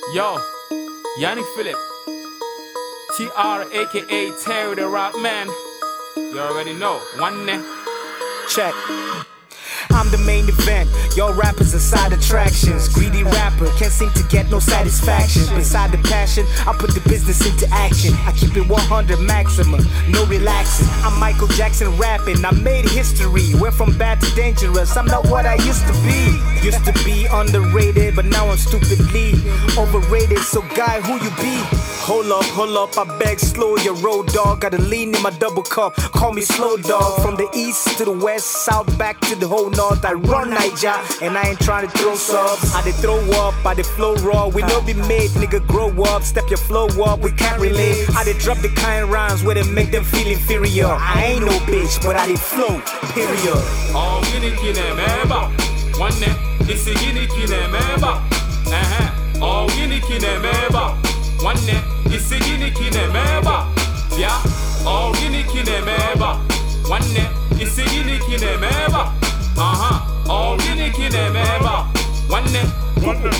Yo, Yannick Phillip, TR aka Terry the Rock Man. You already know, one neck. Check. I'm the main event, y'all rappers are side attractions. Greedy rapper, can't seem to get no satisfaction. Beside the passion, I put the business into action. I keep it 100 maximum, no relaxing. I'm Michael Jackson rapping, I made history. Went from bad to dangerous, I'm not what I used to be. Used to be underrated, but now I'm stupidly overrated. So guy, who you be? Hold up, I beg, slow your road, dog. Gotta lean in my double cup, call me slow dog. From the east to the west, south back to the whole north, I run Niger, and I ain't trying to throw subs. I dey throw up, I dey flow raw. We know be made, nigga, grow up. Step your flow up, we can't relate. I dey drop the kind rhymes where they make them feel inferior. I ain't no bitch, but I dey flow, period. Oh, gini kine meba, one neck. It's a gini kine meba. Oh, gini kine meba, one neck. It's a gini kine meba. Yeah. Oh, gini kine meba, one neck. It's a gini kine meba. Oh, gini kine meba, one neck.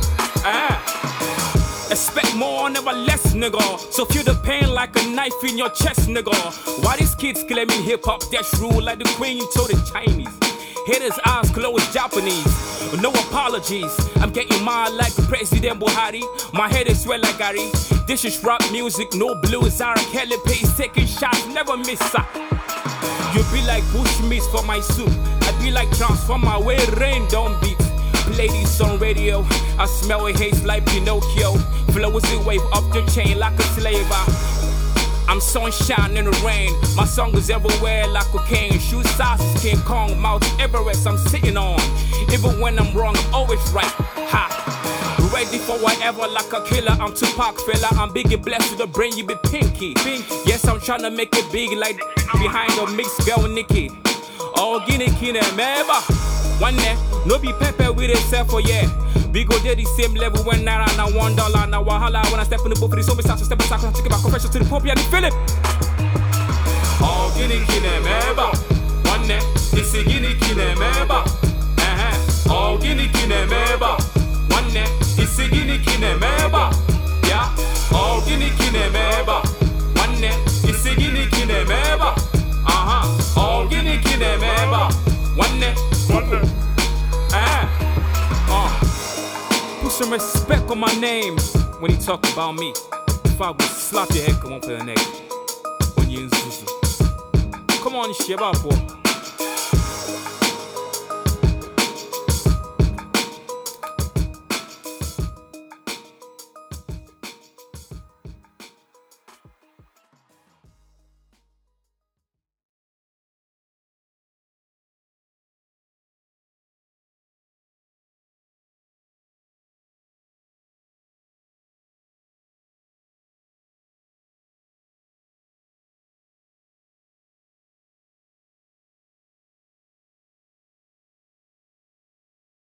Expect more, never less, nigga. So feel the pain like a knife in your chest, nigga. Why these kids claiming hip-hop, that's rule like the queen told the Chinese. Haters eyes closed, Japanese. No apologies. I'm getting mine like President Buhari. My head is swell like Gary. This is rap music, no blues. R. Kelly Pace taking shots, never miss up. You be like Bushmeats for my soup. I be like Transformer where rain don't beat. Play these on radio. I smell a haze like Pinocchio. Flow is a wave up the chain like a slaver. I'm sunshine in the rain. My song is everywhere like cocaine. Shoe sizes, King Kong, Mount Everest I'm sitting on. Even when I'm wrong, I'm always right. Ha! Ready for whatever like a killer. I'm Tupac fella. I'm big and blessed with the brain, you be pinky. Yes, I'm trying to make it big like behind the mixed girl Nikki. Oh, gini kine meba. One neck, no be pepper with itself for yeah. We go there the same level when naira na $1 na wahala. When I step in the book for the so start to step aside, I take my confession to the Pope and Philip. Oh, gini kine meba, one neck. It's a gini kine meba. Oh, gini kine meba, one neck. It's a gini kine meba. Yeah. Oh, gini kine meba, one neck. It's a gini kine meba. Oh, gini kine meba, one neck. Put some respect on my name when he talk about me. If I would slap your head, come on for the neck. When you come on, shit up, boy.